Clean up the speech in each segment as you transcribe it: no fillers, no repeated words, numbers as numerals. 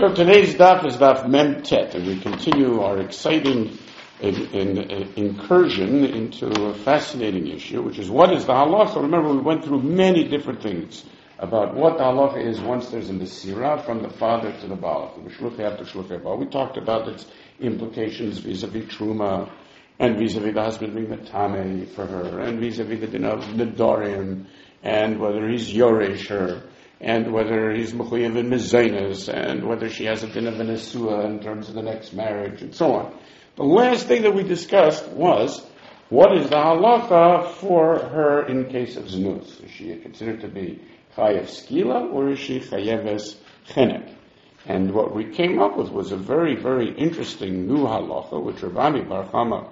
So today's daf is daf Mem Tet, and we continue our exciting incursion into a fascinating issue, which is what is the halacha. Remember, we went through many different things about what the halacha is once there's a mesira from the father to the baal, from the shluchei to shluchei baal. We talked about its implications vis-a-vis truma, and vis-a-vis the husband being metame for her, and vis-a-vis the din of nedarim, and whether he's yoresh her, and whether he's mechuyev in mezainas, and whether she has a din of nesua in terms of the next marriage, and so on. The last thing that we discussed was, what is the halacha for her in case of znus? Is she considered to be chayev skila, or is she chayeves chenek? And what we came up with was a very, very interesting new halacha, which Rabbi Bar Chama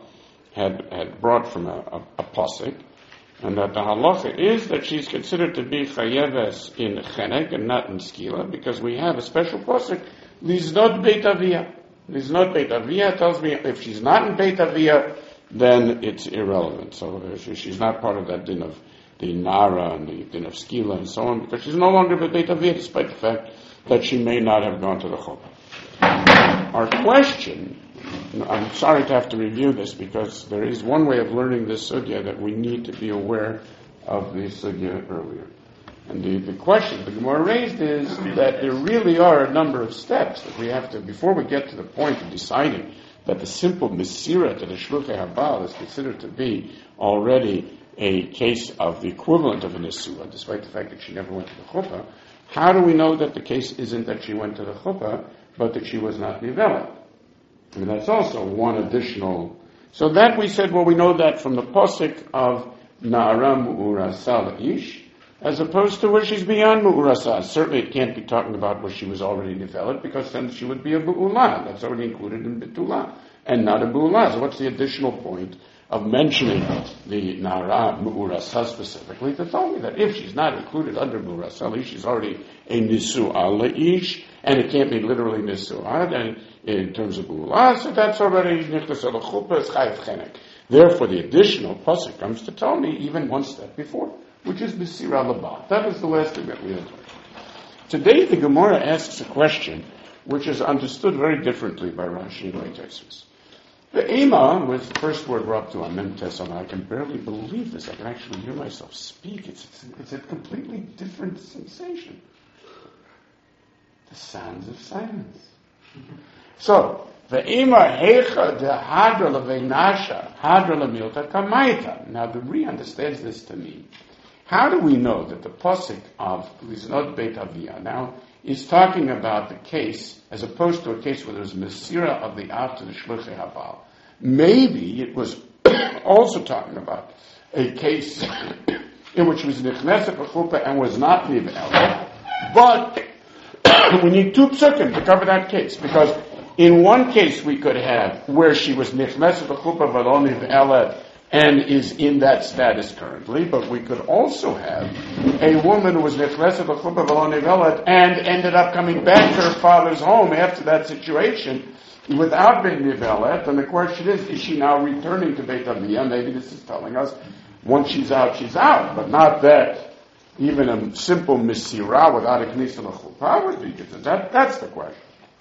had brought from a pasuk, and that the halacha is that she's considered to be chayeves in chenek and not in skila, because we have a special pasuk, liznot beit aviyah. Liznot beit aviyah tells me if she's not in beit aviyah, then it's irrelevant. So she's not part of that din of the nara and the din of skila and so on, because she's no longer beit aviyah, despite the fact that she may not have gone to the chuppah. Our question, I'm sorry to have to review this, because there is one way of learning this sugya that we need to be aware of the sugya earlier. And the question the Gemara raised is that there really are a number of steps that we have to, before we get to the point of deciding that the simple mesira to the shluchei habal is considered to be already a case of the equivalent of a nesua, despite the fact that she never went to the chuppah. How do we know that the case isn't that she went to the chuppah, but that she was not nivelet? And that's also one additional. So that we said, well, we know that from the pasuk of Na'ara Mu'urasa La'ish, as opposed to where she's beyond Mu'urasa. Certainly it can't be talking about where she was already nivelet, because then she would be a Bu'ulah. That's already included in Bitulah, and not a Bu'ulah. So what's the additional point of mentioning the Na'ara Mu'urasa specifically to tell me that if she's not included under Mu'urasa, she's already a Nisu'ah La'ish, and it can't be literally Nisu'ah, and in terms of Bu'ulah, so that's already Nichtas al Chuppah, Chayev Chenek. Therefore, the additional pasuk comes to tell me even one step before, which is Mesira Labah. That was the last thing that we had. Today, the Gemara asks a question which is understood very differently by Rashi and Tosfos. The Ema, with the first word we're up to, Amen Tesam, I can barely believe this. I can actually hear myself speak. It's a completely different sensation. The sounds of silence. So, the Ema Hecha de Hadra Leveinasha, Hadra Lemilta Kamaita. Now, the Ri understands this to mean, how do we know that the pasuk of Liznot Beit Aviyah now is talking about the case, as opposed to a case where there's Mesira of the Av to the Shluchei Habal? Maybe it was also talking about a case in which was Nichneset B'chuppah and was not Nivel. But we need two psukim to cover that case, because in one case we could have where she was Nichneset B'chuppah V'lo Nivelet and is in that status currently, but we could also have a woman who was Nichneset B'chuppah V'lo Nivelet and ended up coming back to her father's home after that situation without being Nivelet, and the question is she now returning to Beit Aviyah? Maybe this is telling us once she's out, but not that even a simple Mesira without a Knisa L'chuppah would be considered. That's the question.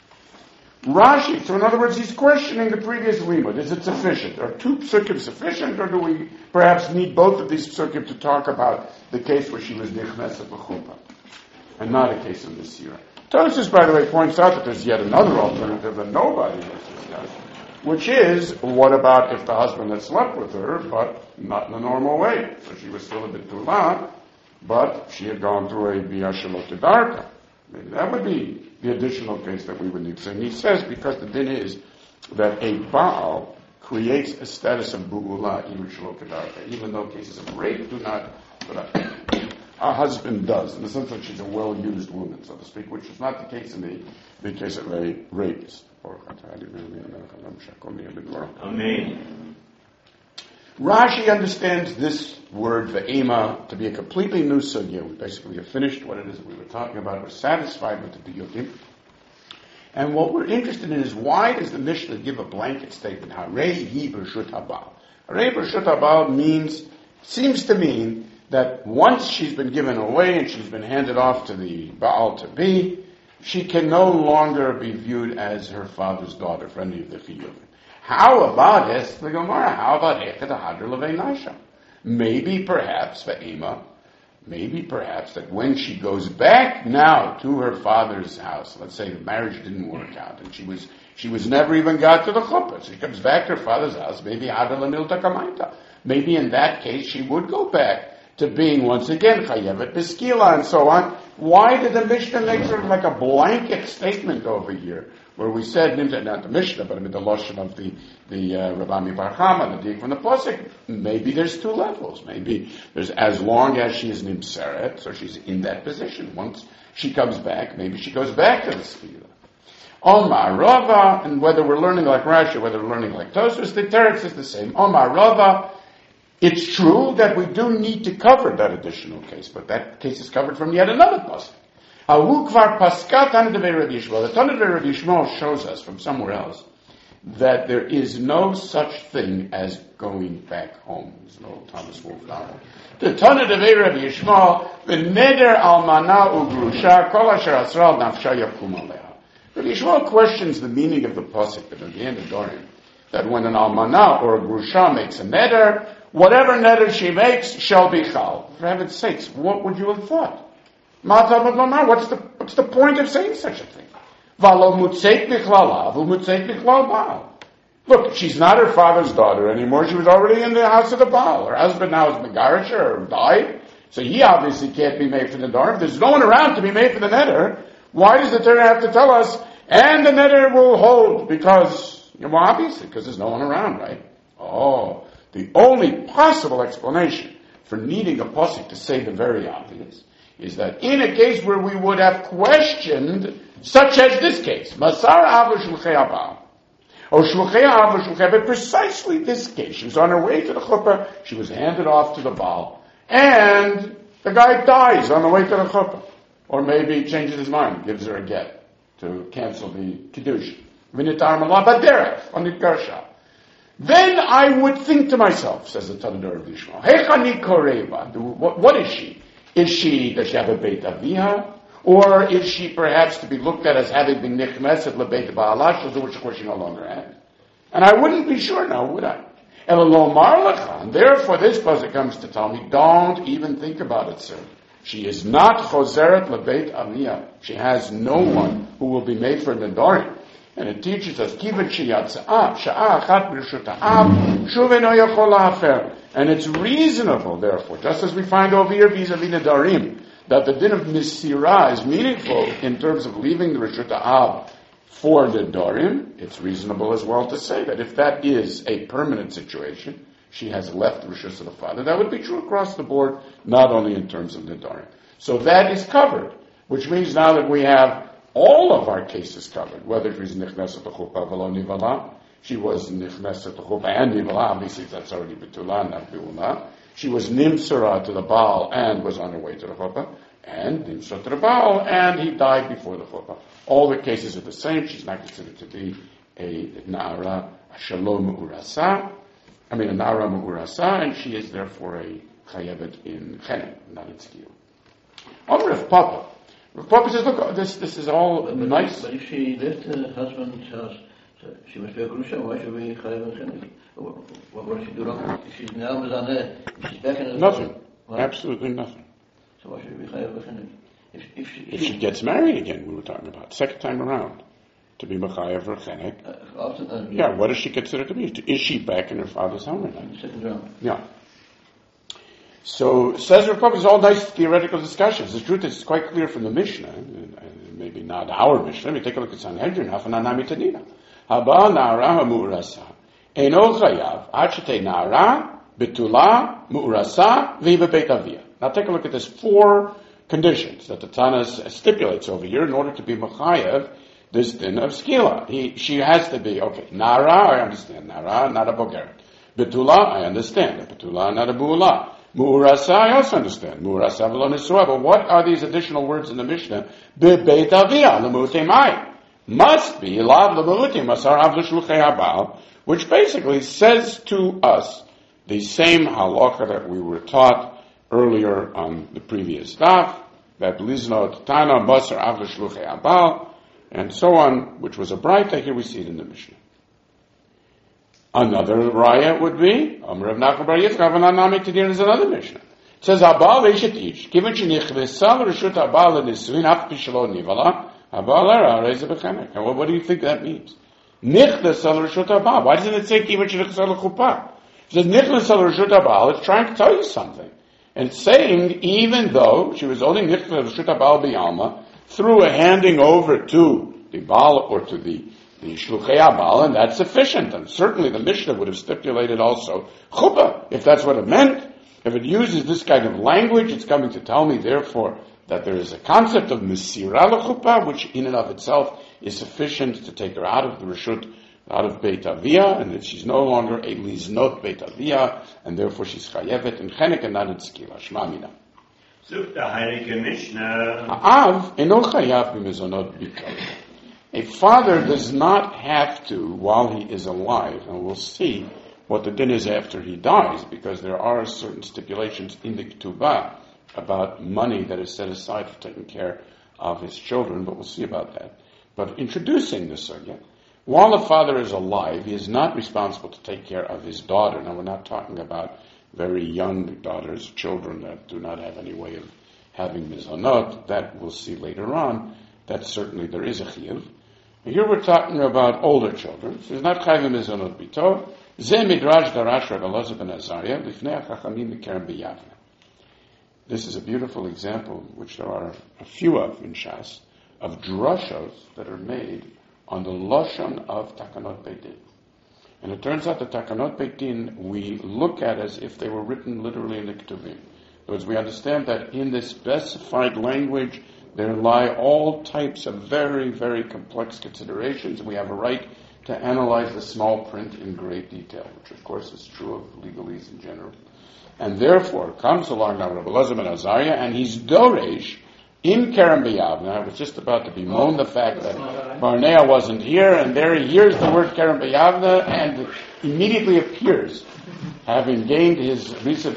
Rashi, so in other words, he's questioning the previous limud. Is it sufficient? Are two psukim sufficient, or do we perhaps need both of these psukim to talk about the case where she was Nichneset B'chuppah and not a case of Mesira? Tosfos, by the way, points out that there's yet another alternative that nobody has discussed, which is, what about if the husband had slept with her, but not in the normal way? So she was still a Bitulah, but she had gone through a Bia Shalot Darka. Maybe that would be the additional case that we would need. So he says, because the din is that a Baal creates a status of Bu'ulah, even though cases of rape do not, but a husband does, in the sense that she's a well-used woman, so to speak, which is not the case in the case of a rapist. Amen. Rashi understands this word, ve'ema, to be a completely new sugya. We basically have finished what it is that we were talking about. We're satisfied with the piyutim. And what we're interested in is, why does the Mishnah give a blanket statement? Harei hi b'rshut habal. Harei b'rshut habal seems to mean that once she's been given away and she's been handed off to the Baal to be, she can no longer be viewed as her father's daughter for any of the chiyuvim. How about it, the Gemara? How about Echad Hadr Levei Naisha? Maybe perhaps that when she goes back now to her father's house, let's say the marriage didn't work out, and she was never even got to the chuppah. So she comes back to her father's house, maybe Hadr L'Milta Kamaita. Maybe in that case she would go back to being once again Chayevet B'Skila and so on. Why did the Mishnah make sort of like a blanket statement over here, where we said, not the Mishnah, but the Lashon of the Rabami Bar Chama, the Dik from the Pasuk? Maybe there's two levels. Maybe there's as long as she is Nimseret, so she's in that position. Once she comes back, maybe she goes back to the Skila. Omar Rava, and whether we're learning like Rashi, whether we're learning like Tosfos, the teretz is the same. Omar Rava, it's true that we do need to cover that additional case, but that case is covered from yet another pasuk. The Tana Devei Rabbi Yishmael shows us from somewhere else that there is no such thing as going back home. There's no Thomas Wolfe novel. The Tana Devei Rabbi Yishmael, the Neder Almana Ugrusha, Kol Asher Asra Nafsha Yakum Aleha. Rabbi Yishmael questions the meaning of the pasuk at the end of Dorim, that when an Almana or a Grusha makes a neder, whatever neder she makes shall be chal. For heaven's sakes, what would you have thought? What's the point of saying such a thing? Look, she's not her father's daughter anymore. She was already in the house of the Baal. Her husband now is Megarish or died. So he obviously can't be made for the door. If there's no one around to be made for the neder, why does the Torah have to tell us, and the neder will hold? Because, well, obviously, because there's no one around, right? Oh, the only possible explanation for needing a pasuk to say the very obvious is that in a case where we would have questioned, such as this case, Masar Av Shluchei Abal, or Shluchei Av Shluchei, but precisely this case, she was on her way to the chuppah, she was handed off to the Baal, and the guy dies on the way to the chuppah, or maybe changes his mind, gives her a get to cancel the kiddush. V'nitar Malah Baderech on the Garsha. Then I would think to myself, says the Tana of Yishmael, Hechani Koreva, what is she? Does she have a Beit Avia? Or is she perhaps to be looked at as having been Nichmeset LeBeit Ba'alash, which of course she no longer has? And I wouldn't be sure now, would I? And therefore this pasuk comes to tell me, don't even think about it, sir. She is not Choseret LeBeit Avia. She has no one who will be made for Nedarim. And it teaches us, and it's reasonable, therefore, just as we find over here vis-a-vis Nedarim, that the din of Misirah is meaningful in terms of leaving the Reshut Ha'ab for Nedarim. It's reasonable as well to say that if that is a permanent situation, she has left the Reshut of the father. That would be true across the board, not only in terms of Nedarim. So that is covered, which means now that we have all of our cases covered, whether she's nichneset l'chuppah v'lo nivala, she was nichneset l'chuppah and nivala, obviously that's already betula, not beula. She was nimsara to the Baal and was on her way to the chuppah, and nimsara to the Baal, and he died before the chuppah. All the cases are the same. She's not considered to be a na'ara, a shalom mu'urasa, a na'ara mu'urasa, and she is therefore a chayevet in chenek, not in skil. On Rav Papa. Rav Papa says, look, this is all nice. But if she left her husband's house, so she must be a grusha, why should we chayev chenek? What does she do wrong? If she's now was on her, she's back in her nothing. Absolutely nothing. So why should we chayev chenek? If she gets married again, we were talking about, second time around, to be mechayev or chenek. Yeah, what does she consider to be? Is she back in her father's home or not? Second round. Yeah. So, says Rav Papa, it's all nice theoretical discussions. The truth is, it's quite clear from the Mishnah, maybe not our Mishnah. Let me take a look at Sanhedrin. Hafananami Tanina. Haba na'ara ha'mu'urasa. Eno chayav, ad shetei na'ara, betula, mu'urasa, v'iva beit avia. Now take a look at this 4 conditions that the Tana stipulates over here in order to be mechayev this din of skila. She has to be, okay, na'ara, I understand. Na'ara, not a bogeret. Betula, I understand. Betula, not a bu'ula. Mu'urasa, I also understand. Mu'urasa v'lo nisua. But what are these additional words in the Mishnah? Beit avia, l'mu'utimai. Must be lav l'mu'utim, asar av l'shluchei habal, which basically says to us the same halacha that we were taught earlier on the previous daf, that liznot tana basar avla shluchei abal, and so on, which was a braita. Here we see it in the Mishnah. Another raya would be Rav Nachman bar Yitzchak Nami Tidir is another Mishnah. It says Abal ve'ishet given shenichvesal reshut abal l'nisuin af pishlo nivala abal era reiz bechemek. And what do you think that means? Nichvesal reshut abal. Why doesn't it say given shenichvesal l'chuppah? It says nichvesal reshut abal. It's trying to tell you something, and it's saying even though she was only nichvesal reshut abal b'alma through a handing over to the Baal or to the Shluchei Abal, and that's sufficient. And certainly the Mishnah would have stipulated also chuppah, if that's what it meant. If it uses this kind of language, it's coming to tell me, therefore, that there is a concept of Mesirah l'chuppah, which in and of itself is sufficient to take her out of the Reshut, out of Beit Avia, and that she's no longer a Liznot Beit Avia, and therefore she's chayevet in chenek and not in skila. Shma mina. Sucht der Heilige Mishnah. Ha'av eno chayav b'mezonot bito. A father does not have to, while he is alive, and we'll see what the din is after he dies, because there are certain stipulations in the Ketubah about money that is set aside for taking care of his children, but we'll see about that. But introducing the sugya, while the father is alive, he is not responsible to take care of his daughter. Now, we're not talking about very young daughters, children that do not have any way of having mizonot. That we'll see later on. That certainly there is a chiyuv. Here we're talking about older children. So it's not chayv mizonot bito. Ze midrash darash Rav Elazar ben Azariah lifnei hachachamim b'kerem b'Yavne. This is a beautiful example, which there are a few of in Shas, of drushos that are made on the lashon of Takanot Beit Din. And it turns out the Takanot Beit Din we look at as if they were written literally in the Ketuvim. Because we understand that in this specified language there lie all types of very, very complex considerations, and we have a right to analyze the small print in great detail, which of course is true of legalese in general. And therefore comes along now Rabbi Elazar ben Azariah, and he's doresh in Kerem B'Yavne. I was just about to bemoan the fact that Barnea wasn't here, and there he hears the word Kerem B'Yavne and immediately appears, having gained his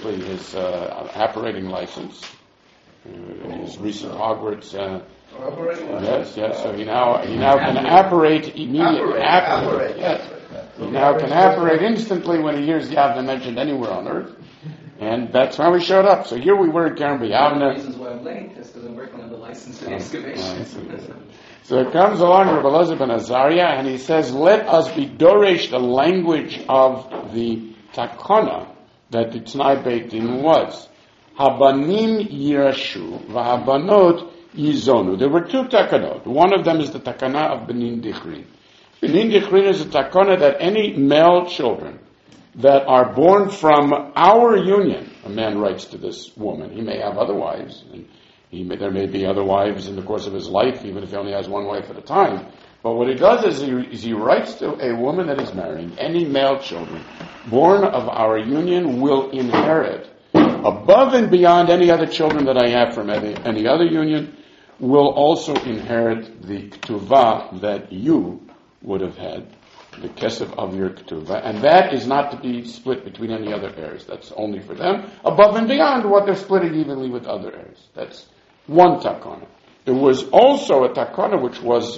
operating license, his recent Hogwarts. Yes. So he now can apparate immediately. Yes. He now can apparate instantly when he hears Yavne mentioned anywhere on earth. And that's how he showed up. So here we were at Kerem B'Yavne. One of the reasons why I'm late is because I'm working on the license and excavation. So it comes along Rabbi Elazar ben Azariah, and he says, let us be doresh the language of the takana that the T'nai Beit Din was. Habanim yirashu v'habanot yizonu. There were two takanot. One of them is the takana of Benin Dichrin. Benin Dichrin is a takana that any male children that are born from our union, a man writes to this woman, he may have other wives, and there may be other wives in the course of his life, even if he only has one wife at a time. But what he does is he writes to a woman that is marrying, any male children born of our union will inherit, above and beyond any other children that I have from any other union, will also inherit the ketuvah that you would have had, the kesef of your ketuvah, and that is not to be split between any other heirs. That's only for them, above and beyond what they're splitting evenly with other heirs. That's one takana. There was also a takana which was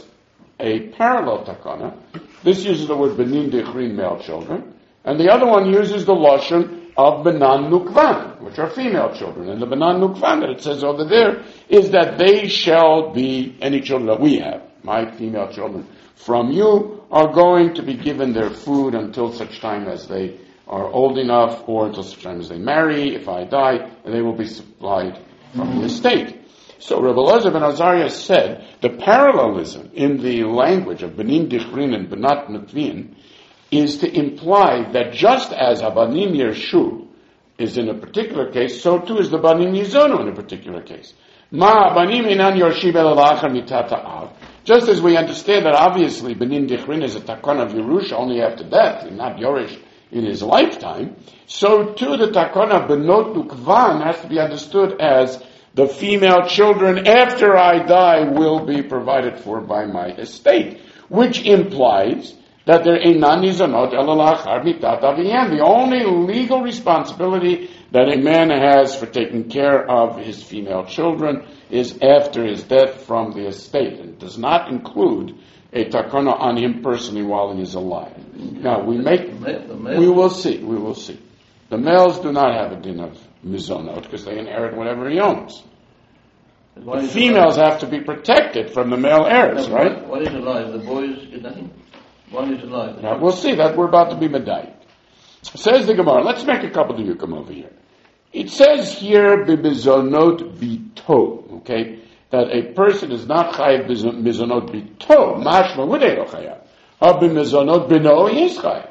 a parallel takana. This uses the word benin dechrin, male children, and the other one uses the lashon of benan nukvan, which are female children. And the benan nukvan that it says over there is that they shall be any children that we have, my female children from you, are going to be given their food until such time as they are old enough, or until such time as they marry, if I die, and they will be supplied from the estate. So Rabbi Elazar ben Azariah said the parallelism in the language of Benin Dichrin and Benat Nutvin is to imply that just as Habanim Yershu is in a particular case, so too is the Banim Yizonu in a particular case. Ma Habanim Inan Yorshib El Achar Mitata Av. Just as we understand that obviously Benin Dichrin is a takon of Yerusha only after death, and not Yorish in his lifetime, so too the takon of Benot Nukvan has to be understood as the female children after I die will be provided for by my estate, which implies that there einan nizonot ela lachar mitat aviyam. The only legal responsibility that a man has for taking care of his female children is after his death from the estate, and does not include a takana on him personally while he is alive. Now, we will see. The males do not have a din of mizonot because they inherit whatever he owns. The females have to be protected from the male heirs, right? One is alive. The boys get nothing. One is alive. Now, we'll see that we're about to be medayik. Says the Gemara. Let's make a couple of come over here. It says here, b'mizonot bito, okay, that a person is not chayav mizonot bito, mashma w'dei chayav. B'mizonot bino, he is chayav.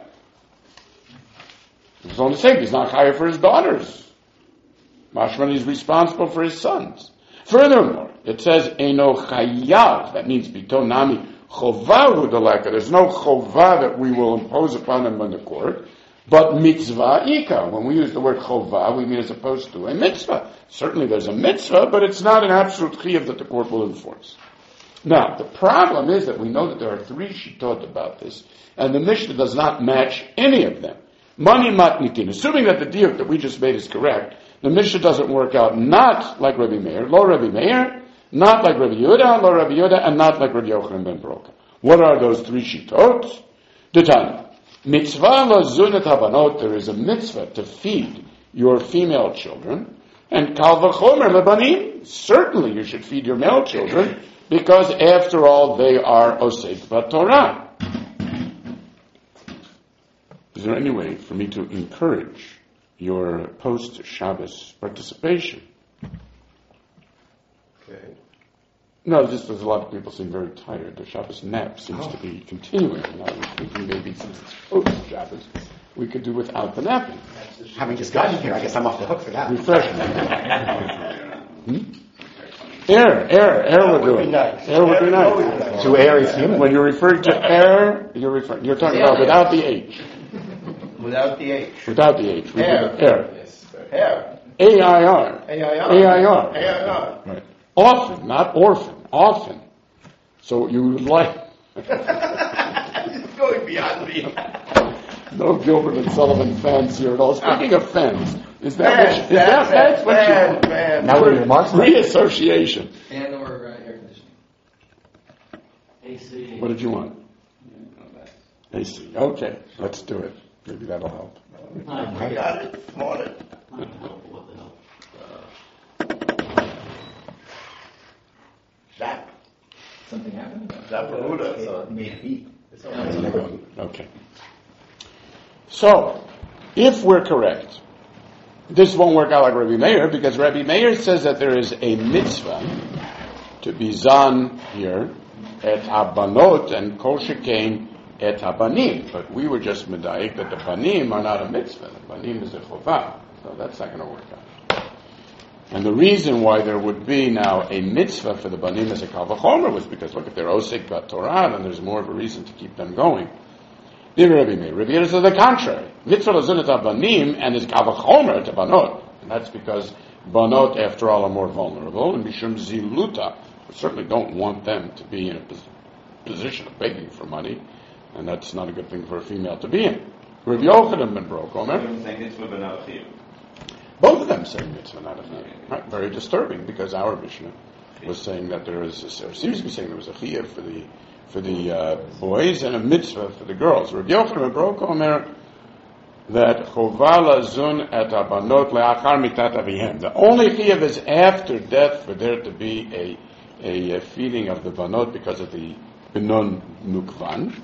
It's only saying he's not chayav for his daughters. Mashma, he's responsible for his sons. Furthermore, it says, eno chayav, that means bito nami chovahu deleka. There's no chovah that we will impose upon him in the court. But mitzvah ika. When we use the word chovah, we mean as opposed to a mitzvah. Certainly there's a mitzvah, but it's not an absolute chiyuv that the court will enforce. Now, the problem is that we know that there are three shittot about this, and the Mishnah does not match any of them. Mani matnitin. Assuming that the diuk that we just made is correct, the Mishnah doesn't work out not like Rabbi Meir, lo Rabbi Meir, not like Rabbi Yehuda, lo Rabbi Yehuda, and not like Rabbi Yochanan ben Broka. What are those three shittot? Detanya. Mitzvah lazunat habanot, there is a mitzvah to feed your female children, and kal v'chomer lebanim, certainly you should feed your male children, because after all they are osek b'Torah. Is there any way for me to encourage your post-Shabbos participation? Okay. No, just there's a lot of people seem very tired. The Shabbos nap seems to be continuing. And I was thinking maybe since it's post-Shabbos, we could do without the napping. Having just gotten here, I guess I'm off the hook for that. Refreshment. Air would do it. Nice. Air would be nice. To air is human. When you're referring to air, you're talking about without the H. Without the H. Without the H. Air. Hair. A-I-R. A-I-R. A-I-R. Right. Often, not orphan. Often. So you would like... It's going beyond me. No Gilbert and Sullivan fans here at all. Speaking of fans, that's what you want? Now we're remarks. Reassociation. And or air conditioning. AC. What did you want? AC. Okay, let's do it. Maybe that'll help. I got it. Morning. Zap. Something happened? Zaparuda. So it made beat. Okay. So, if we're correct, this won't work out like Rabbi Meir, because Rabbi Meir says that there is a mitzvah to be zan here at habanot and kol shekain et habanim. But we were just medayik that the banim are not a mitzvah. The banim is a chovah. So that's not going to work out. And the reason why there would be now a mitzvah for the banim as a kal v'chomer was because, look, if they're osek b'Torah, then there's more of a reason to keep them going. Rabbi Meir says the contrary. Mitzvah lazunat banim and is kal v'chomer to banot. And that's because banot, after all, are more vulnerable. And mishum ziluta, we certainly don't want them to be in a position of begging for money. And that's not a good thing for a female to be in. Rabbi Yochanan ben Broka, both of them say mitzvah, not a chiyuv. Right? Very disturbing, because our Mishnah was saying that there is, seems to be saying there was a chiyuv for the boys and a mitzvah for the girls. Rabbi Yochanan ben Broka Omer that chovah lazun et abanot leachar mitat avihem. The only chiyuv is after death for there to be a feeding of the banot because of the benon nukvan.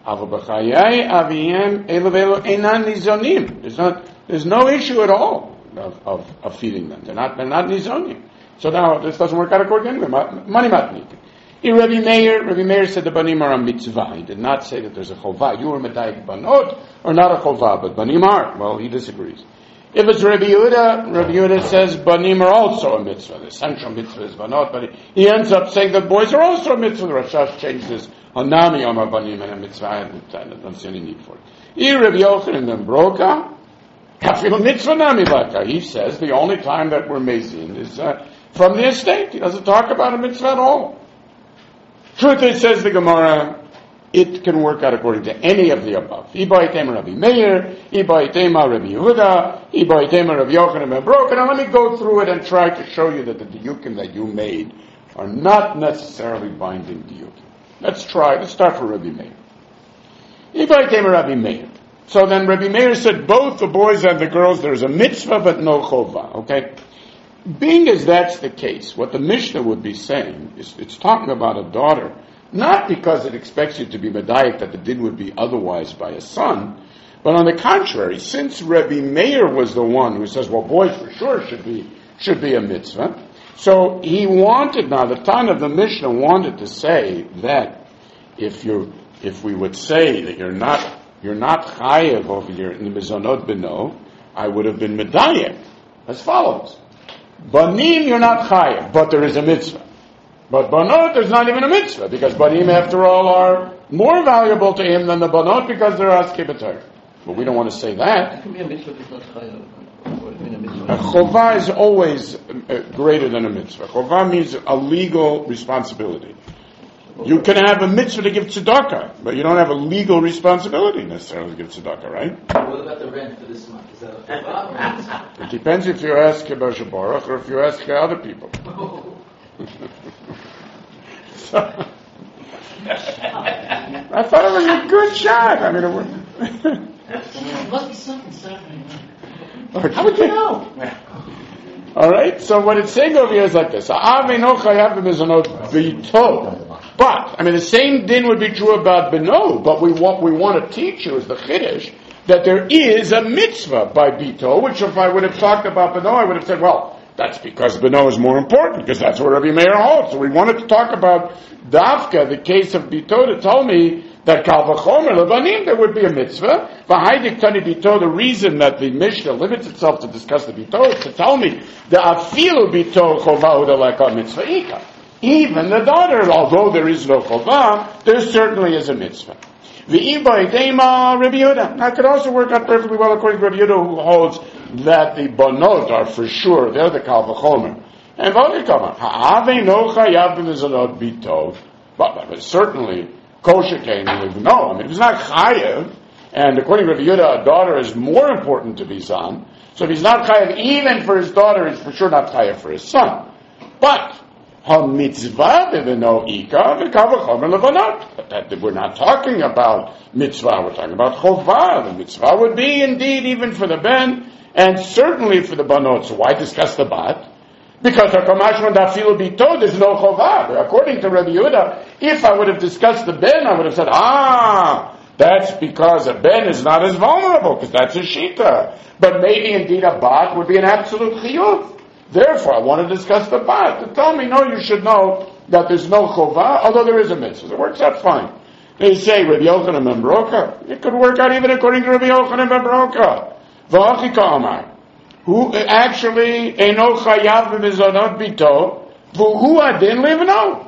There's no issue at all of feeding them. They're not nizonim. So now this doesn't work out according to money matnik. Rabbi Meir said the banim are a mitzvah. He did not say that there's a chovah. You were medayik banot or not a chovah, but banim are. Well, he disagrees. If it's Rabbi Yehuda says banim are also a mitzvah. The essential mitzvah is banot, but he ends up saying that boys are also a mitzvah. The Rashash changed this. Hanami Omar banim and a mitzvah. I don't see any need for it. Rabbi Yochanan ben Broka, kafil mitzvah nami baka. He says the only time that we're mazin is from the estate. He doesn't talk about a mitzvah at all. Truth is, says the Gemara, it can work out according to any of the above. Iba itema Rabbi Meir, Iba itema Rabbi Yehuda, Iba itema Rabbi Yochanan ben Broka. Now let me go through it and try to show you that the diyukim that you made are not necessarily binding diyukim. Let's start for Rabbi Meir. Iba itema Rabbi Meir. So then Rabbi Meir said both the boys and the girls, there's a mitzvah but no chova, okay? Being as that's the case, what the Mishnah would be saying is it's talking about a daughter, not because it expects you to be medayik that the din would be otherwise by a son, but on the contrary, since Rabbi Meir was the one who says, well, boys for sure should be a mitzvah, so he wanted, now the Tana of the Mishnah wanted to say that if we would say that you're not chayev over here in the mizonot beno, I would have been medayik as follows. Banim, you're not chayev, but there is a mitzvah. But banot, there's not even a mitzvah, because banim, after all, are more valuable to him than the banot because they're askei b'Torah. But we don't want to say that. It can be a mitzvah if it's not chayav. A chovah is always greater than a mitzvah. Chovah means a legal responsibility. You can have a mitzvah to give tzedakah, but you don't have a legal responsibility necessarily to give tzedakah, right? What about the rent for this month? Is that a chuvah or a mitzvah? It depends if you ask Baruch Baruch or if you ask other people. So, I thought it was a good shot. I mean, There must be something happening. okay. How would you know? All right. So what it's saying over here is like this: But I mean, the same din would be true about beno. But what we want to teach you is the chiddush that there is a mitzvah by bito. Which, if I would have talked about beno, I would have said, well, that's because beno is more important, because that's what Rabbi Meir holds. So we wanted to talk about dafka, the case of bito, to tell me that kal v'chomer levanim there would be a mitzvah. V'haidik tani bito. The reason that the Mishnah limits itself to discuss the bito is to tell me the afilu bito chovah udaleka mitzvah ika. Even the daughter, although there is no chovah, there certainly is a mitzvah. V'iba idema Rabbi Yehuda. That could also work out perfectly well according to Rabbi Yehuda, who holds that the banot are for sure, they're the kal v'chomer. And v'odikama, ha'ave no chayav b'mizanot bito. But certainly, kosher came with no. I mean, if it's not chayav, and according to Rabbi Yehuda, a daughter is more important to be son. So if he's not chayav even for his daughter, he's for sure not chayav for his son. But ha-mitzvah b'veno ika v'kal v'chomer levanot. But we're not talking about mitzvah, we're talking about chovah. The mitzvah would be indeed even for the ben, and certainly for the banot. So why discuss the bat? Because HaKamashman Dafilu Bito, there's no chovah. According to Rabbi Yehuda, if I would have discussed the ben, I would have said, that's because a ben is not as vulnerable, because that's a shita. But maybe indeed a bat would be an absolute chiyuv. Therefore, I want to discuss the bat. To tell me, no, you should know that there's no chovah, although there is a mitzvah. It works out fine. They say, Rabbi Yochanan ben Broka. It could work out even according to Rabbi Yochanan ben Broka. V'achika amar. Who actually eno chayav b'mizonot bito, v'hu adin livno.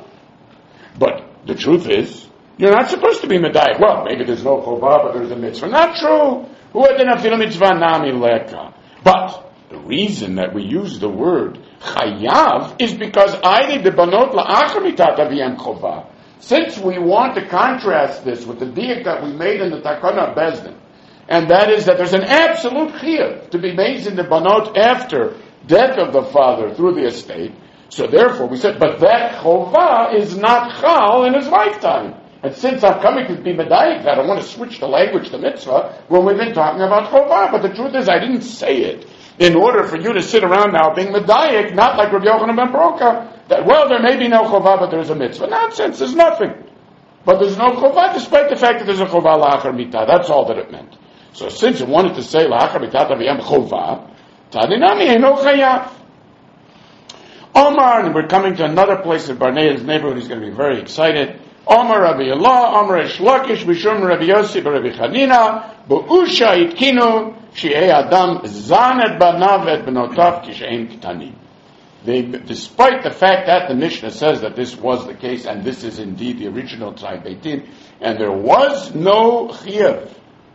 But the truth is, you're not supposed to be medayik. Well, maybe there's no chovah, but there's a mitzvah. Not true. Who adin afilu mitzvah nami leka. But the reason that we use the word chayav is because aidi bebanot la'achar mitat aviyam chovah. Since we want to contrast this with the diak that we made in the Takana Bezdin, and that is that there's an absolute chiyuv to be made in the banot after death of the father through the estate. So therefore we said, but that chovah is not chal in his lifetime. And since I'm coming to be medayik that, I want to switch the language to mitzvah when we've been talking about chovah. But the truth is, I didn't say it in order for you to sit around now being medayik, not like Rabbi Yochanan ben Broka, that, well, there may be no chovah, but there's a mitzvah. Nonsense, there's nothing. But there's no chovah, despite the fact that there's a chovah la'achar mitah. That's all that it meant. So since it wanted to say la'achar mitah aviyam chovah, tadinami eino chayav. Omar, and we're coming to another place in Barnea's neighborhood. He's going to be very excited. Omar Rabbi Allah, Omar Reish Lakish, Bishum Rabbi Yossi, Rabbi Chanina, Bu'usha itkinu, Shi'ei Adam, Zanet Banav et Benotav, Kishein Kitanim. Despite the fact that the Mishnah says that this was the case, and this is indeed the original Tzai Beitin, and there was no chiyuv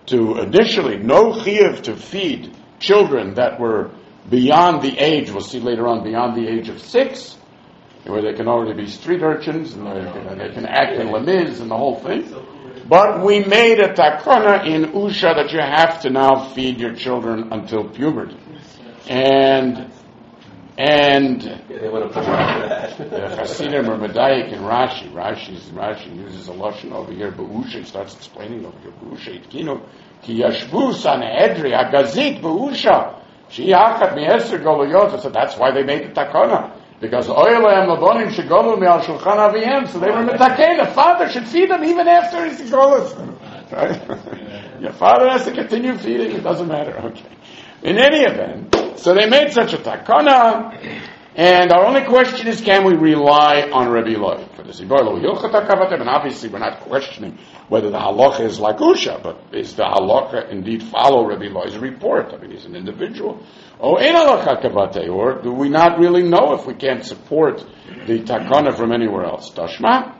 to feed children that were beyond the age, we'll see later on, beyond the age of 6, where they can already be street urchins, and they can act in lemiz and the whole thing. But we made a takana in Usha that you have to now feed your children until puberty. And They want to push after that. the Hasidim are Medayik and Rashi. Rashi uses a lashon over here. Be'usha, he starts explaining over here. Be'usha itkinu ki yashvu sanhedri agazit be'usha shiachat mi'eser goluyot. So that's why they made the takana, because oilem labonim shegolu me'al shulchan aviyem. So they were metaken. The father should feed them even after his golus. Right? Your father has to continue feeding. It doesn't matter. Okay. In any event, so they made such a takana, and our only question is, can we rely on Rabbi Eloi for this? And obviously we're not questioning whether the halacha is like Usha, but is the halacha indeed follow Rabbi Eloi's report? I mean, he's an individual. Or do we not really know if we can't support the takana from anywhere else? Tashma,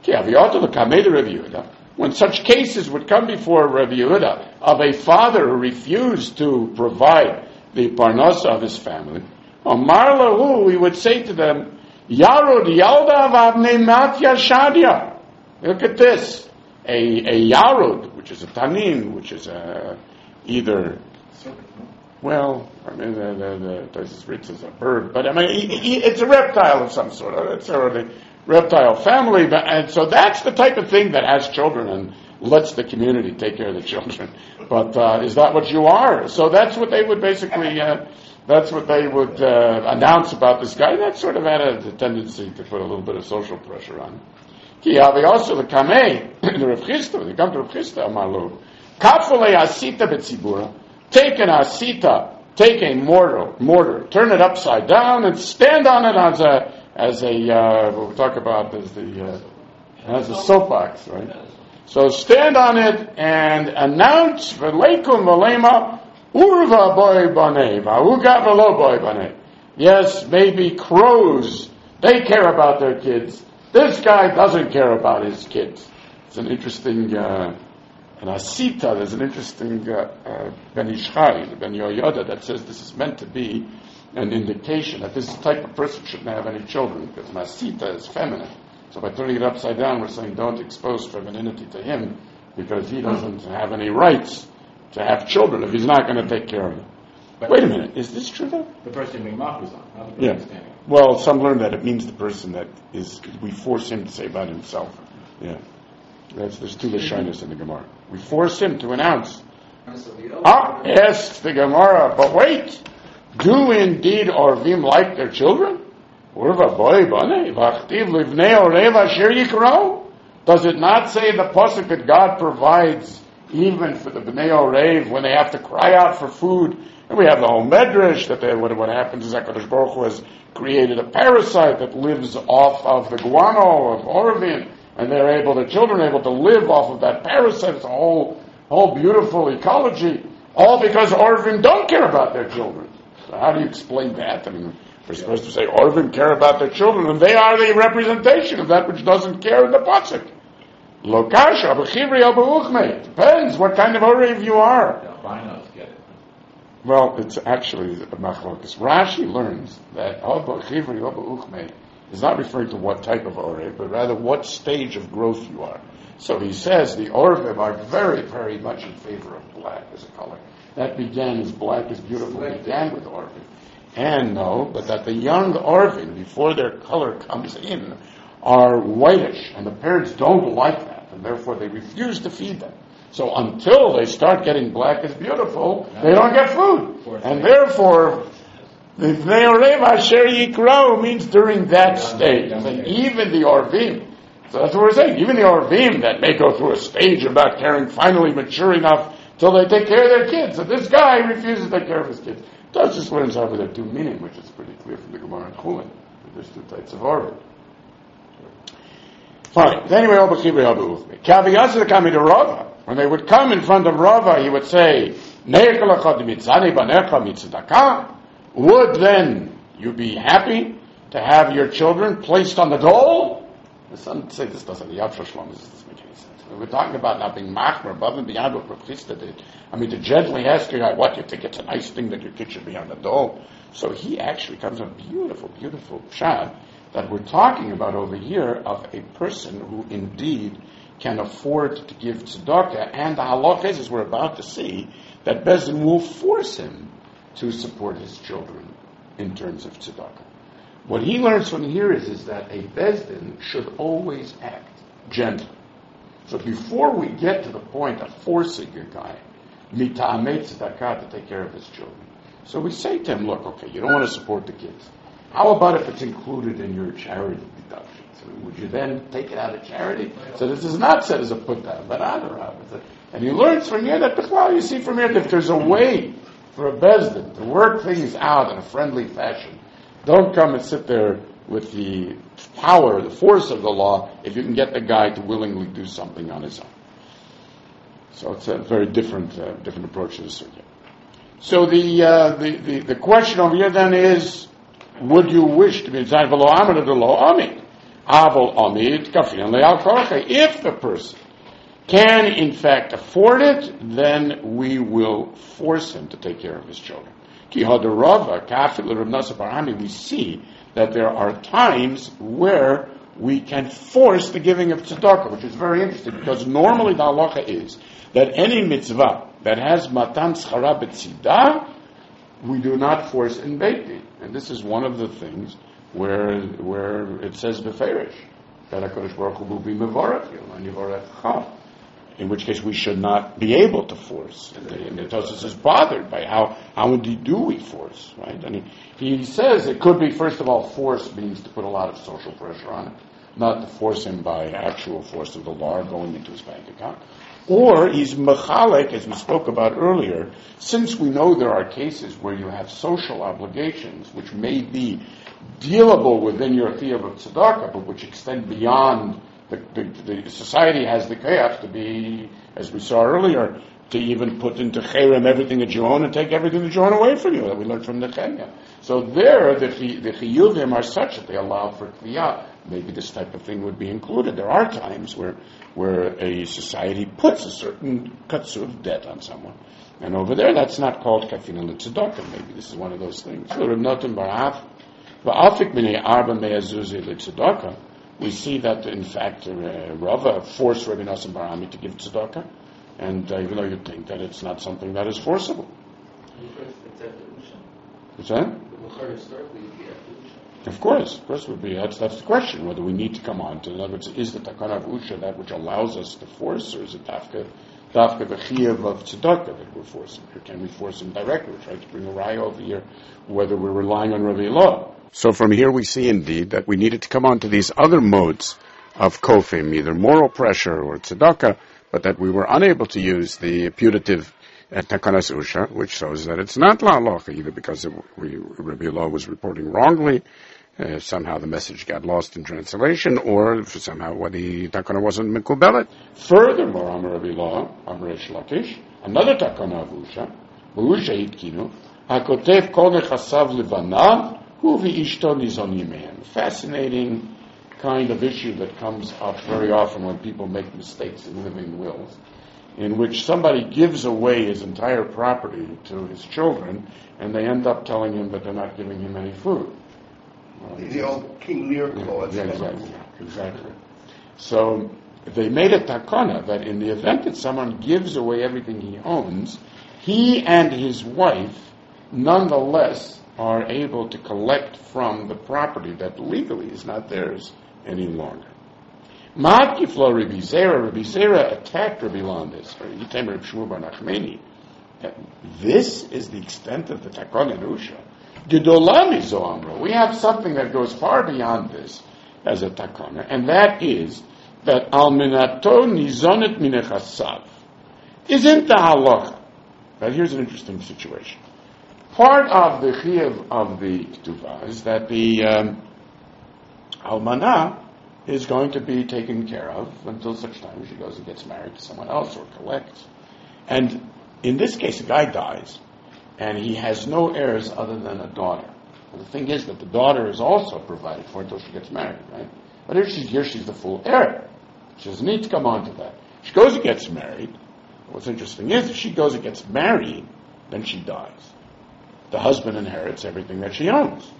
when such cases would come before Rabbi Yehuda of a father who refused to provide the parnasa of his family, Amar lahu, we would say to them, Yarud Yalda Vavne Matya Shadia. Look at this. A Yarud, which is a Tanin, which is either, well, I mean, it's written as a bird, but I mean, it's a reptile of some sort. It's a reptile family, and so that's the type of thing that has children and lets the community take care of the children. But is that what you are? So that's what they would basically, that's what they would announce about this guy. That sort of had a tendency to put a little bit of social pressure on him. Ki also the kamei, the Rav Chisda, when they come to Rav Chisda, Amalu, kafule asita betzibura, take an asita, take a mortar, turn it upside down, and stand on it as a what we talk about as a soapbox, right? So stand on it and announce v'leikum v'leima urva boy banei v'uga v'lo boy banei. Yes, maybe crows, they care about their kids. This guy doesn't care about his kids. It's an interesting, an asita, there's an interesting Ben Ishchai, Ben Yoyada, that says this is meant to be an indication that this type of person shouldn't have any children, because an asita is feminine. So by turning it upside down, we're saying don't expose femininity to him, because he doesn't have any rights to have children if he's not going to take care of them. But wait a minute, is this true though? The person being mocked is on, not the person Yeah. standing. Well, some learn that it means the person that is, we force him to say about himself. Yeah. There's two Lashonos in the Gemara. We force him to announce. Asks the Gemara, but wait, do indeed Orvim like their children? Does it not say in the pasuk that God provides even for the Bnei Orev when they have to cry out for food? And we have the whole medrash that what happens is that HaKadosh Baruch Hu has created a parasite that lives off of the guano of Orvim, and the children are able to live off of that parasite. It's a whole beautiful ecology, all because Orvim don't care about their children. So how do you explain that? I mean, we're supposed to say Orvim care about their children, and they are the representation of that which doesn't care in the pasuk. Lokasha, b'chivri al b'uchmei. Depends what kind of Orev you are. Albinos get it. Well, it's actually a machlokas. Rashi learns that al b'chivri al b'uchmei is not referring to what type of Orev, but rather what stage of growth you are. So he says the Orvim are very, very much in favor of black as a color. That began as black is beautiful, began with Orvim. And but that the young Orvim, before their color comes in, are whitish, and the parents don't like that, and therefore they refuse to feed them. So until they start getting black as beautiful, they don't get food. And therefore, the Bnei Orev Asher Yikrau means during that stage. And even the Orvim, so that's what we're saying, even the Orvim that may go through a stage of not caring, finally mature enough till they take care of their kids. So this guy refuses to take care of his kids. Tosfos learns over there two meaning, which is pretty clear from the Gemara and Chulin. There's two types of Orvim. Fine. Anyway, when they would come in front of Rava, he would say, would then you be happy to have your children placed on the dole? The son say this doesn't. The Yavshah Shlomo doesn't make any sense. We're talking about not being machmer above and beyond what Rav Chisda did. I mean, to gently ask your guy, what, you think it's a nice thing that your kid should be on the dole? So he actually comes with a beautiful, beautiful pshat that we're talking about over here of a person who indeed can afford to give tzedakah, and the halacha is, as we're about to see, that Bezdin will force him to support his children in terms of tzedakah. What he learns from here is that a Bezdin should always act gently. So before we get to the point of forcing a guy, mita'amei tzedakah, to take care of his children, so we say to him, look, okay, you don't want to support the kids. How about if it's included in your charity deductions? Would you then take it out of charity? So this is not said as a put down, but and he learns from here that, well, you see from here that if there's a way for a Bezdin to work things out in a friendly fashion, don't come and sit there with the power, the force of the law, if you can get the guy to willingly do something on his own. So it's a very different approach to the subject. So the question over here then is, would you wish to be inside below Amid or below Amid? Aval Amid, Kafin Leal Korache. If the person can in fact afford it, then we will force him to take care of his children. Ki Hadarava, Kafil Rav Nasa Barhami, we see that there are times where we can force the giving of tzedakah, which is very interesting, because normally the halacha is that any mitzvah that has matan schara b'tzidah, we do not force in Beit Din. And this is one of the things where it says beferish that HaKadosh Baruch Hu will be mevarach you and yivarachcha, in which case we should not be able to force. And the Tosfos is bothered by how indeed do we force, right? And he says it could be, first of all, force means to put a lot of social pressure on it, not to force him by actual force of the law going into his bank account. Or he's mechalek, as we spoke about earlier, since we know there are cases where you have social obligations which may be dealable within your chiyuv of tzedakah, but which extend beyond the society has the kayach to be, as we saw earlier, to even put into cherem everything that you own and take everything that you own away from you, that we learned from Nehemiah. So there, the chiyuvim are such that they allow for kliyah. Maybe this type of thing would be included. There are times where a society puts a certain katsu of debt on someone. And over there, that's not called kafina l'tzedakah. Maybe this is one of those things. We see that, in fact, Rava forced Rabbi Nassim Barami to give tzedakah, and even though you'd think that it's not something that is forcible. What's that? Of course would be. That's the question, whether we need to come on to. In other words, is the takana of usha that which allows us to force, or is it dafka the chiyuv of tzedakah that we're forcing? Or can we force him directly? We try to bring a raya over here, whether we're relying on Rabbi Elah. So from here we see indeed that we needed to come on to these other modes of kofim, either moral pressure or tzedakah, but that we were unable to use the putative takanas usha, which shows that it's not la halacha, either because Rabbi Elah was reporting wrongly, somehow the message got lost in translation, or somehow the takana wasn't mikubelet. Furthermore, Amar Rabbi Elah, Amar Reish Lakish, another takana of usha, b'usha hitkinu, hakotev kol nechasav levanav, hu v'ishto nizon yimeim. Fascinating kind of issue that comes up very often when people make mistakes in living wills, in which somebody gives away his entire property to his children, and they end up telling him that they're not giving him any food. The old King Lear clause. Yeah, exactly. So they made a takana that in the event that someone gives away everything he owns, he and his wife nonetheless are able to collect from the property that legally is not theirs any longer. Ma'atkiflo Rabbi Zera attacked Rabbi Elah on this, or Yitem Rabbi Shmuel bar Nachmani. This is the extent of the takana in usha. Gedolami zoamro. We have something that goes far beyond this as a takana, and that is that al minato nizonet minechasav. Isn't the halacha? But here's an interesting situation. Part of the chiyuv of the ketuvah is that the almanah is going to be taken care of until such time as she goes and gets married to someone else or collects. And in this case, a guy dies, and he has no heirs other than a daughter. And the thing is that the daughter is also provided for until she gets married, right? But if she's here, she's the full heir. She doesn't need to come on to that. She goes and gets married. What's interesting is if she goes and gets married, then she dies. The husband inherits everything that she owns.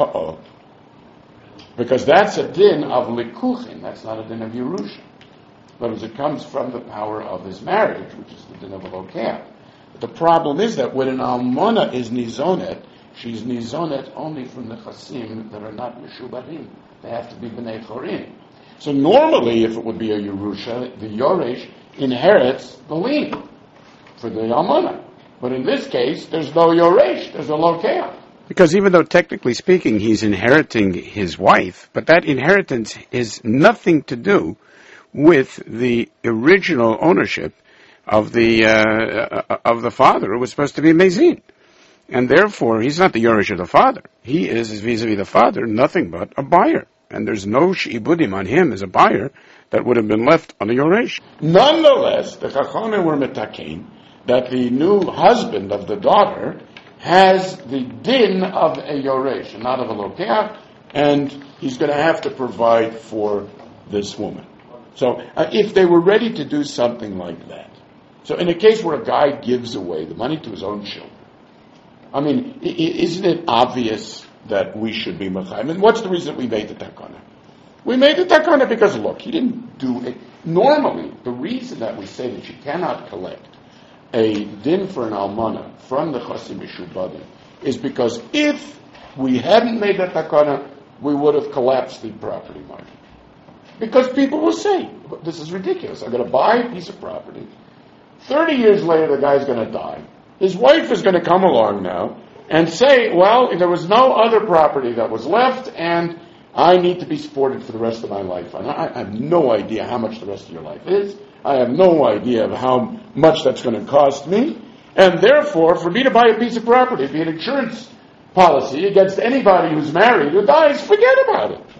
Because that's a din of likuchin, that's not a din of Yerusha. but it comes from the power of his marriage, which is the din of a lokeh. But the problem is that when an almana is nizonet, she's nizonet only from the chasim that are not meshubarim. They have to be b'nei chorim. So normally, if it would be a Yerusha, the Yoresh inherits the lien for the almana. But in this case, there's no Yoresh, there's a lokeh. Because even though technically speaking he's inheriting his wife, but that inheritance has nothing to do with the original ownership of the father who was supposed to be Mezin. And therefore, he's not the Yoresh of the father. He is, vis-a-vis the father, nothing but a buyer. And there's no shi'ibudim on him as a buyer that would have been left on a Yoresh. Nonetheless, the Chachamim were metakein that the new husband of the daughter has the din of a Yoresh, not of a Lokeh, and he's going to have to provide for this woman. So if they were ready to do something like that, so in a case where a guy gives away the money to his own children, I mean, isn't it obvious that we should be mechayim? And what's the reason we made the takana? We made the takana because, look, he didn't do it. Normally, the reason that we say that you cannot collect a din for an almana from the chasim mishubadim is because if we hadn't made that takana, we would have collapsed the property market. Because people will say, this is ridiculous. I'm going to buy a piece of property. 30 years later, the guy's going to die. His wife is going to come along now and say, well, there was no other property that was left, and I need to be supported for the rest of my life. And I have no idea how much the rest of your life is. I have no idea of how much that's going to cost me. And therefore, for me to buy a piece of property, be an insurance policy against anybody who's married who dies, forget about it.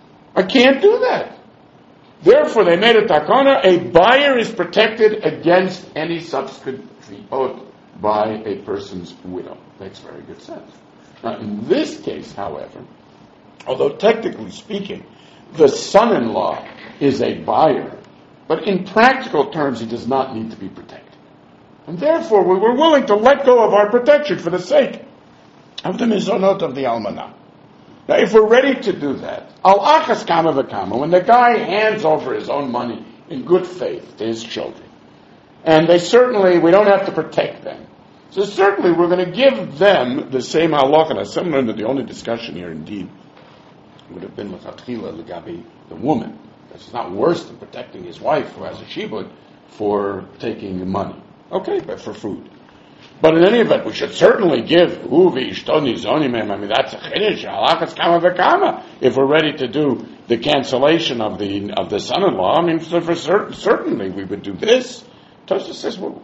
I can't do that. Therefore, they made a takana, a buyer is protected against any subsequent fi'ot by a person's widow. Makes very good sense. Now, in this case, however, although technically speaking, the son-in-law is a buyer, but in practical terms, he does not need to be protected. And therefore, we were willing to let go of our protection for the sake of the mizonot of the almanah. Now, if we're ready to do that, al-achas kama v'kama, when the guy hands over his own money in good faith to his children, and we don't have to protect them, so certainly we're going to give them the same halacha. Similar to the only discussion here, indeed, would have been l'chatchila l'gabi the woman. It's not worse than protecting his wife who has a shibud for taking the money. Okay, but for food. But in any event, we should certainly give uvi ishtoni zonim. I mean, that's a chiddush. Halachas kama v'kama. If we're ready to do the cancellation of the son-in-law, I mean, certainly we would do this. Tosha says, well,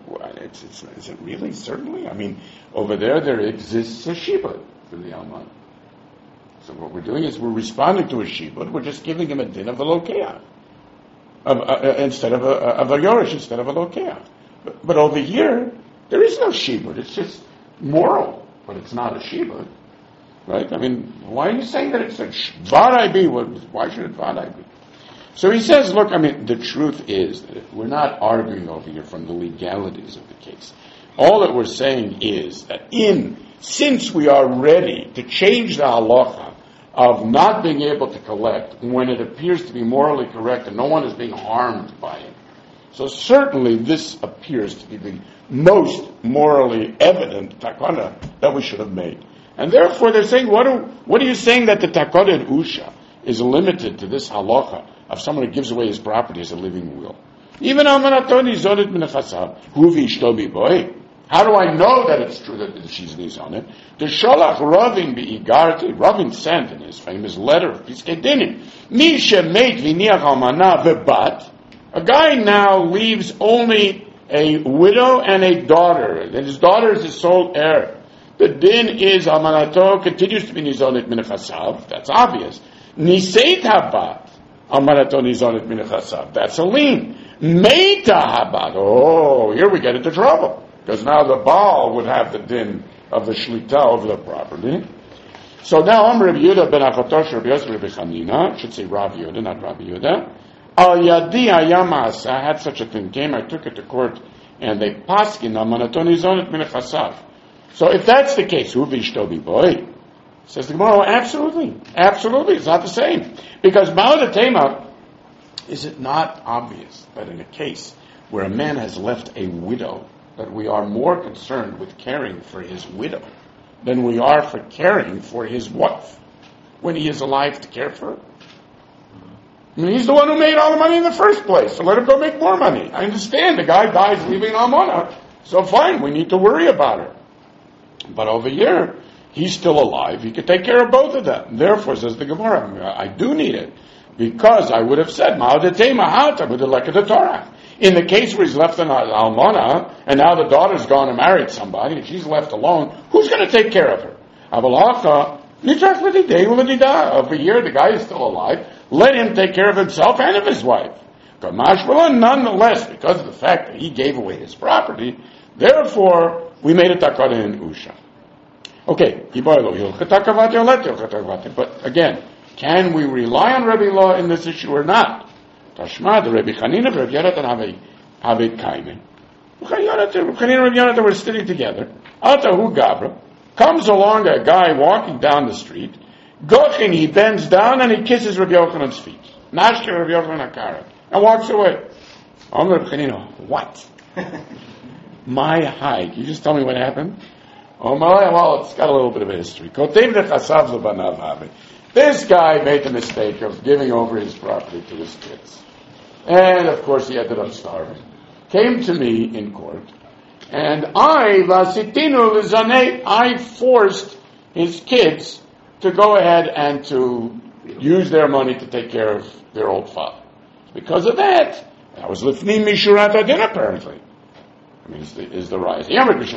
is it really certainly? I mean, over there exists a shibud for the alman. So what we're doing is we're responding to a shibud. We're just giving him a din of a lokeh, instead of a yorish, instead of a lokeh. But over here, there is no shibud. It's just moral, but it's not a shibud, right? I mean, why are you saying that it's a vaday be? Why should it vaday be? So he says, look, I mean, the truth is that we're not arguing over here from the legalities of the case. All that we're saying is that since we are ready to change the halacha of not being able to collect when it appears to be morally correct and no one is being harmed by it, so certainly this appears to be the most morally evident takana that we should have made. And therefore they're saying, what are you saying that the takana in Usha is limited to this halacha of someone who gives away his property as a living will? Even almanatoni zonit minachasav huvi ishtobi boy. How do I know that it's true that she's nizonit? The sholach Ravin be'igarti. Ravin sent in his famous letter of Piskei Dinim. Mi shemeit v'niach almana vebat. A guy now leaves only a widow and a daughter, and his daughter is his sole heir. The din is almanato continues to be nizonit minachasav. That's obvious. Niseit habat almanato nizonit minachasav. That's a lien. Meita habat. Oh, here we get into trouble. Because now the Baal would have the din of the Shlita over the property. So now I'm Rabbi Yehuda ben Achatosh Rabbi Yosef Rabbi Chanina. Should say Rabbi Yehuda, not Rabbi Yehuda. Al Yadi Ayamas. I had such a thing came. I took it to court, and they paskin almanatoni zonit minachasav. So if that's the case, who v'ishtobi boy? Says the Gemara, absolutely. It's not the same. Because Ma'od Tema, Is it not obvious that in a case where a man has left a widow, that we are more concerned with caring for his widow than we are for caring for his wife when he is alive to care for her? I mean, he's the one who made all the money in the first place, so let him go make more money. I understand the guy dies leaving an almana, so fine, we need to worry about her. But over here, he's still alive, he could take care of both of them. Therefore, says the Gemara, I do need it, because I would have said, Ma'adetei with the Lek of the Torah. In the case where he's left an almana, and now the daughter's gone and married somebody, and she's left alone, who's going to take care of her? Avalacha, over here, the guy is still alive. Let him take care of himself and of his wife. Nonetheless, because of the fact that he gave away his property, therefore, we made a takana in Usha. Okay, but again, can we rely on Rabbi Law in this issue or not? Tashma, the Rabbi Chanina and Rabbi Yonatan have a kaimen. Rabbi Chanina and Rabbi Yonatan were sitting together. Atahu Gabra. Comes along a guy walking down the street. Gochin, he bends down and he kisses Rabbi Yochanan's feet. Nashke Rabbi Yochanan Akara. And walks away. Omer Rabbi Chanina, what? My hide. You just tell me what happened? Oh my, well, it's got a little bit of a history. This guy made the mistake of giving over his property to his kids. And of course he ended up starving. Came to me in court. And I forced his kids to go ahead and to use their money to take care of their old father. Because of that was Lifnim Mishurat Adin apparently. I mean, is the rise.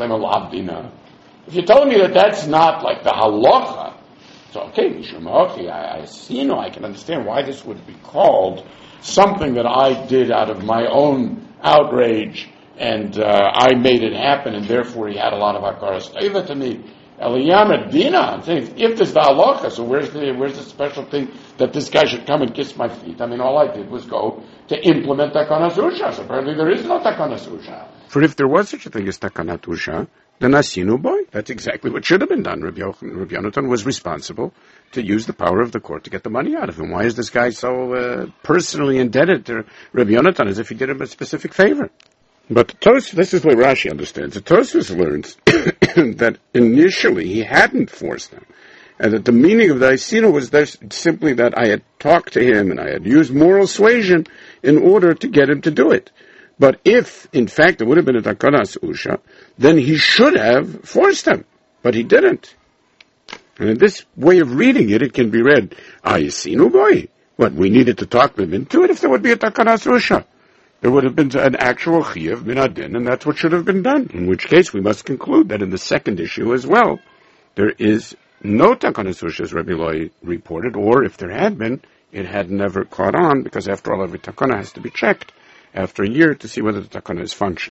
If you're telling me that that's not like the halacha, so okay, I can understand why this would be called something that I did out of my own outrage, and I made it happen, and therefore he had a lot of hakaras teva to me. Eliyam Dina, I'm saying, if there's the halacha, so where's the special thing that this guy should come and kiss my feet? I mean, all I did was go to implement Takanas Usha. So apparently there is no Takanas Usha. For if there was such a thing as Takanat Usha, then Asinu boy. That's exactly what should have been done. Rabbi Yonatan was responsible to use the power of the court to get the money out of him. Why is this guy so personally indebted to Rabbi Yonatan as if he did him a specific favor? But this is the way Rashi understands it. Tosfos learns that initially he hadn't forced them, and that the meaning of the Asinu was simply that I had talked to him and I had used moral suasion in order to get him to do it. But if, in fact, it would have been a Takanas Usha, then he should have forced him. But he didn't. And in this way of reading it, it can be read, Ayasinu boy. What, we needed to talk them into it if there would be a Takanas Usha. There would have been an actual Chiyuv Min Adin, and that's what should have been done. In which case, we must conclude that in the second issue as well, there is no Takanas Usha as Rabbi Loi reported, or if there had been, it had never caught on, because after all, every Takana has to be checked after a year to see whether the Takana is functioning.